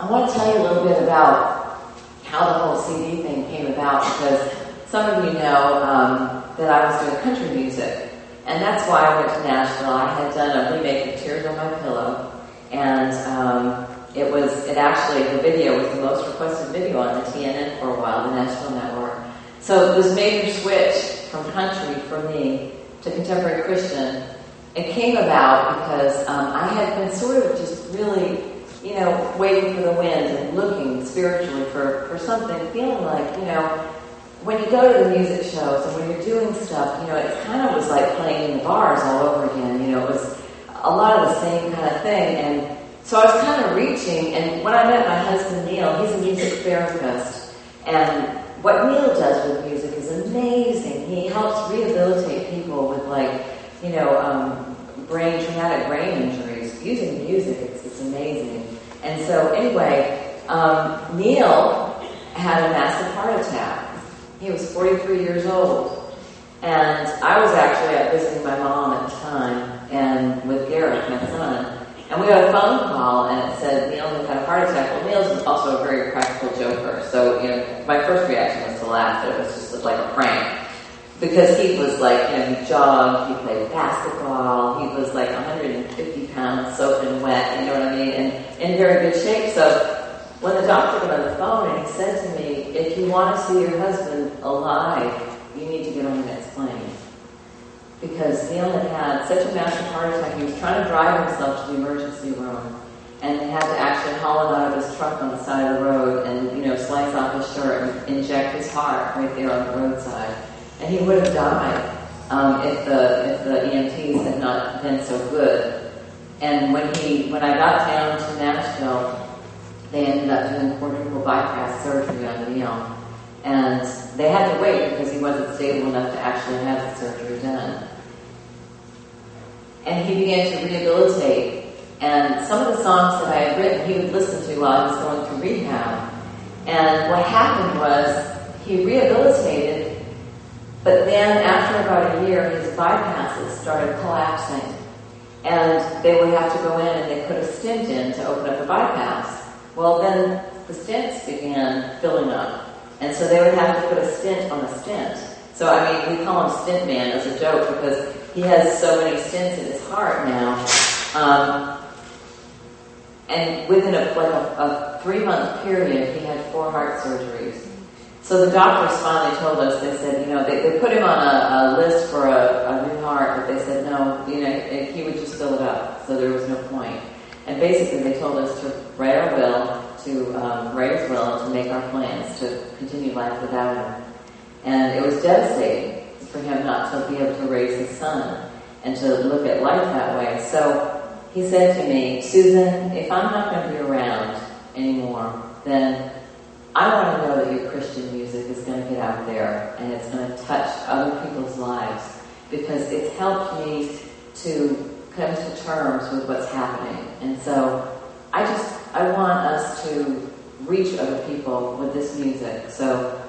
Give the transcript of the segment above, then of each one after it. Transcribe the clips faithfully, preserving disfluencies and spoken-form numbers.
I want to tell you a little bit about how the whole C D thing came about, because some of you know um, that I was doing country music, and that's why I went to Nashville. I had done a remake of Tears on My Pillow, and um, it was, it actually, the video was the most requested video on the T N N for a while, the Nashville Network. So this major switch from country for me to contemporary Christian, it came about because um, I had been sort of just really, you know, waiting for the wind and looking spiritually for, for something, feeling like, you know, when you go to the music shows and when you're doing stuff, you know, it kind of was like playing in the bars all over again. You know, it was a lot of the same kind of thing. And so I was kind of reaching, and when I met my husband, Neil, he's a music therapist. And what Neil does with music is amazing. He helps rehabilitate people with, like, you know, um, brain, traumatic brain injuries using music. It's, it's amazing. And so anyway, um, Neil had a massive heart attack. He was forty-three years old. And I was actually out visiting my mom at the time, and with Garrett, my son. And we got a phone call, and it said Neil had had a heart attack. Well, Neil's also a very practical joker. So, you know, my first reaction was to laugh. It was just like a prank. Because he was like, you know, he jogged, he played basketball, he was like one hundred fifty pounds soaking wet, you know what I mean, and in very good shape. So when the doctor got on the phone and he said to me, if you want to see your husband alive, you need to get on the next plane. Because Neil had had such a massive heart attack, he was trying to drive himself to the emergency room, and they had to actually haul him out of his truck on the side of the road and, you know, slice off his shirt and inject his heart right there on the roadside. And he would have died um, if the if the E M Ts had not been so good. And when he when I got down to Nashville, they ended up doing quadruple bypass surgery on Neil, and they had to wait because he wasn't stable enough to actually have the surgery done. And he began to rehabilitate. And some of the songs that I had written, he would listen to while I was going through rehab. And what happened was he rehabilitated. But then after about a year, his bypasses started collapsing. And they would have to go in and they put a stent in to open up the bypass. Well, then the stents began filling up. And so they would have to put a stent on a stent. So, I mean, we call him Stent Man as a joke because he has so many stents in his heart now. Um, and within a, like a, a three-month period, he had four heart surgeries. So the doctors finally told us, they said, you know, they, they put him on a, a list for a, a new heart, but they said, no, you know, he would just fill it up, so there was no point. And basically they told us to write our will, to um, write his will, and to make our plans to continue life without him. And it was devastating for him not to be able to raise his son and to look at life that way. So he said to me, Susan, if I'm not going to be around anymore, then I want to know that your Christian music is going to get out there and it's going to touch other people's lives, because it's helped me to come to terms with what's happening. And so I just, I want us to reach other people with this music. So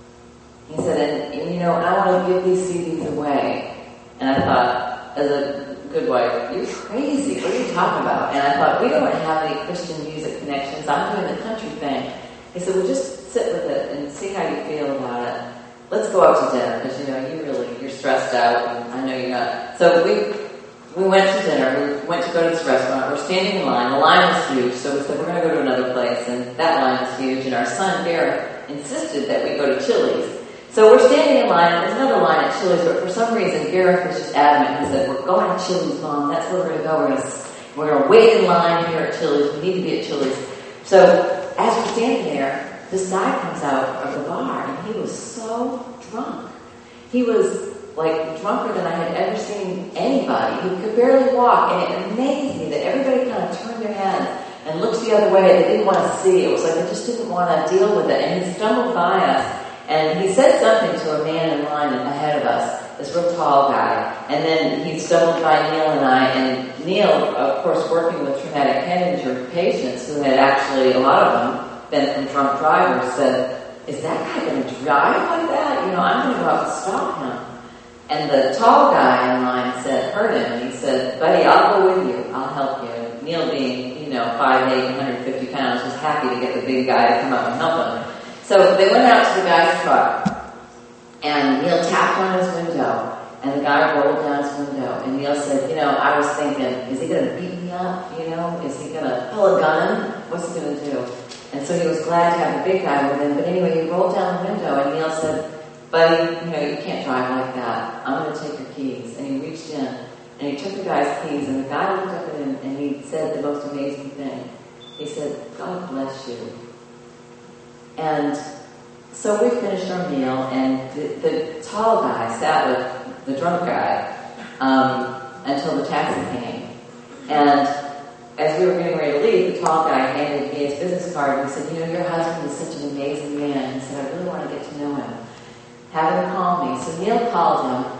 he said, and, and you know, I want to give these C Ds away. And I thought, as a good wife, you're crazy. What are you talking about? And I thought, we don't have any Christian music connections. I'm doing the country thing. He said, well, just sit with it and see how you feel about it. Let's go out to dinner, because, you know, you really, you're stressed out, and I know you're not. So we we went to dinner. We went to go to this restaurant. We're standing in line. The line was huge, so we said, we're going to go to another place, and that line was huge, and our son, Garrett, insisted that we go to Chili's. So we're standing in line, and there's another line at Chili's, but for some reason, Garrett was just adamant. He said, we're going to Chili's, Mom. That's where we're going to go. We're going to, we're going to wait in line here at Chili's. We need to be at Chili's. So as we're standing there, this guy comes out of the bar, and he was so drunk. He was like drunker than I had ever seen anybody. He could barely walk, and it amazed me that everybody kind of turned their heads and looked the other way. They didn't want to see. It was like they just didn't want to deal with it. And he stumbled by us, and he said something to a man in line ahead of us, this real tall guy. And then he stumbled by Neil and I, and Neil, of course, working with traumatic head injury patients who had actually, a lot of them, been from drunk drivers, said, is that guy going to drive like that? You know, I'm going to go out and stop him. And the tall guy in line said, heard him, and he said, buddy, I'll go with you. I'll help you. And Neil, being being, you know, five eight, one hundred fifty pounds, was happy to get the big guy to come out and help him. So they went out to the guy's truck, and Neil tapped on his window, and the guy rolled down his window, and Neil said, you know, I was thinking, is he going to beat me up, you know? Is he going to pull a gun? What's he going to do? And so he was glad to have the big guy with him, but anyway, he rolled down the window, and Neil said, buddy, you know, you can't drive like that. I'm going to take your keys. And he reached in, and he took the guy's keys, and the guy looked up at him, and he said the most amazing thing. He said, God bless you. And so we finished our meal, and the, the tall guy sat with the drunk guy um, until the taxi came. And as we were getting ready to leave, the tall guy handed me his business card, and he said, you know, your husband is such an amazing man. He said, I really want to get to know him. Have him call me. So Neil called him,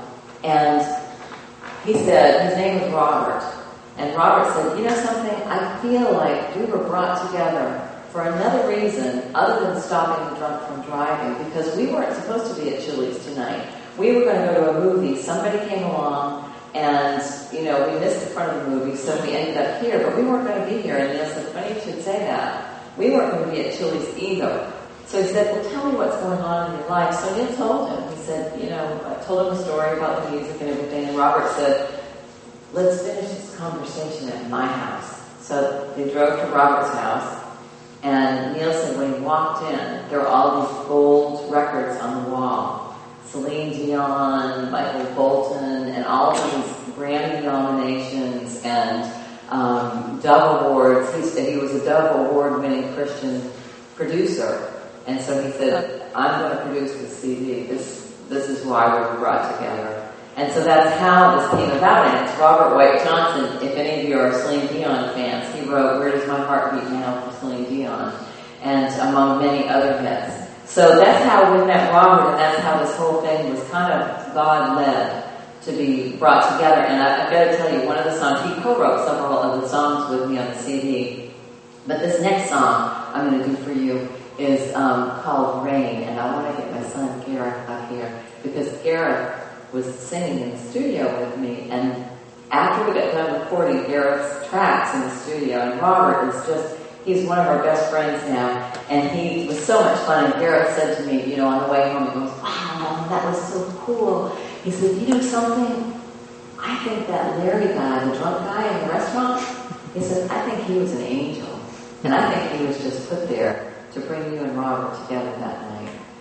and he said, his name was Robert. And Robert said, you know something, I feel like we were brought together for another reason other than stopping the drunk from driving, because we weren't supposed to be at Chili's tonight. We were going to go to a movie. Somebody came along, and, you know, we missed the front of the movie, so we ended up here, but we weren't going to be here. And Neil said, funny you should say that. We weren't going to be at Chili's either. So he said, well, tell me what's going on in your life. So Neil told him. He said, you know, I told him a story about the music and everything. And Robert said, let's finish this conversation at my house. So they drove to Robert's house. And Neil said when he walked in, there were all these gold records on the wall. Celine Dion, Michael Bolton, and all of these Grammy nominations and um, Dove Awards. He said he was a Dove Award-winning Christian producer. And so he said, I'm going to produce this C D. This this is why we were brought together. And so that's how this came about. And it's Robert White Johnson. If any of you are Celine Dion fans, he wrote Where Does My Heart Beat Now for Celine Dion, and among many other hits. So that's how we met Robert, and that's how this whole thing was kind of God-led to be brought together. And I, I've got to tell you, one of the songs, he co-wrote several of the songs with me on the C D. But this next song I'm going to do for you is um, called Rain, and I want to get my son Gareth up here, because Gareth was singing in the studio with me, and after we got done recording Gareth's tracks in the studio, and Robert is just, he's one of our best friends now, and he was so much fun, and Gareth said to me, you know, on the way home, he goes, wow, Mom, that was so cool. He said, you know something? I think that Larry guy, the drunk guy in the restaurant, he said, I think he was an angel, and I think he was just put there to bring you and Robert together that night.